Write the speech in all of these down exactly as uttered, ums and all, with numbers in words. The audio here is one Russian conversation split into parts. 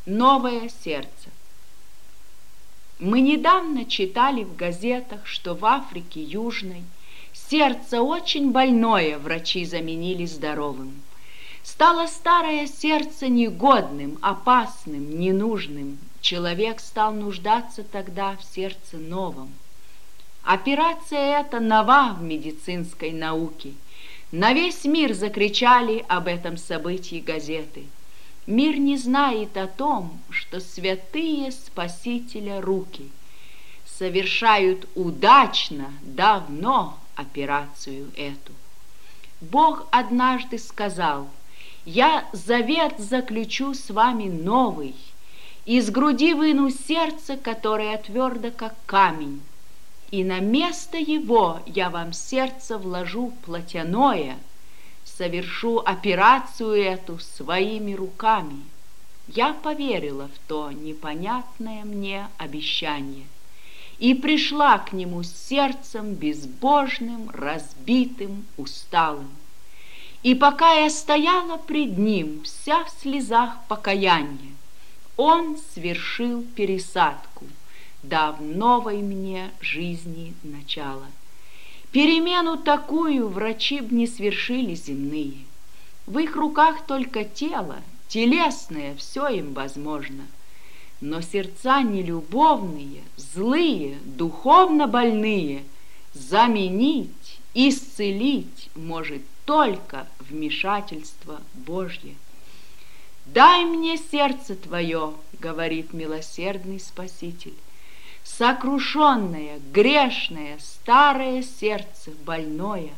Новое сердце. Мы недавно читали в газетах, что в Африке Южной сердце очень больное врачи заменили здоровым. Стало старое сердце негодным, опасным, ненужным. Человек стал нуждаться тогда в сердце новом. Операция эта нова в медицинской науке. На весь мир закричали об этом событии газеты. Мир не знает о том, что святые Спасителя руки совершают удачно давно операцию эту. Бог однажды сказал: «Я завет заключу с вами новый, из груди выну сердце, которое твердо, как камень, и на место его я вам сердце вложу плотяное, совершу операцию эту своими руками». Я поверила в то непонятное мне обещание и пришла к нему с сердцем безбожным, разбитым, усталым. И пока я стояла пред ним, вся в слезах покаяния, он свершил пересадку, дав новой мне жизни начало. Перемену такую врачи б не свершили земные. В их руках только тело, телесное, все им возможно. Но сердца нелюбовные, злые, духовно больные заменить, исцелить может только вмешательство Божье. «Дай мне сердце твое, — говорит милосердный Спаситель, — сокрушенное, грешное, старое сердце больное.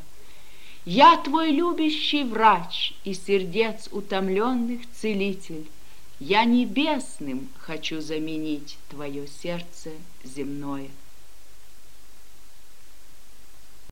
Я твой любящий врач и сердец утомленных целитель. Я небесным хочу заменить твое сердце земное».